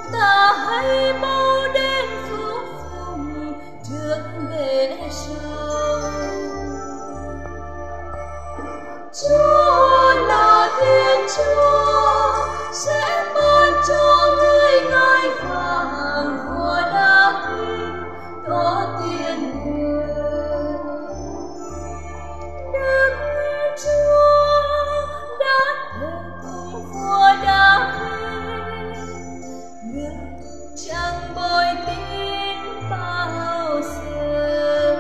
ta hãy mau đến phước phùng trước bể sông. Chúa là Thiên Chúa sẽ ban cho người ngai vàng của David tổ tiên người. Đức Chúa đã thờ cùng vua David, người chẳng bội tín bao giờ.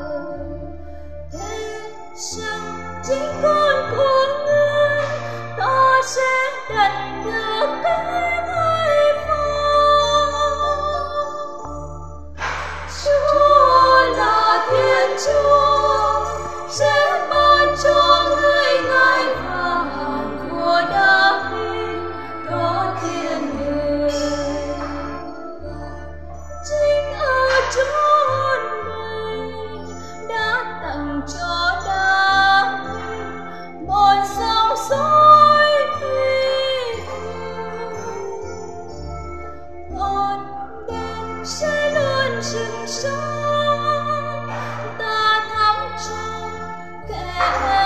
Thế rằng chính con của người ta sẽ đặt được cái ngai vàng. Chúa là Thiên Chúa sẽ ban cho người ngai vàng của David tổ tiên người. Chính ở chốn này đã tặng cho David một dòng dõi huy hoàng. Ngọn đèn sẽ luôn rực sáng, ta thắm trong kẻ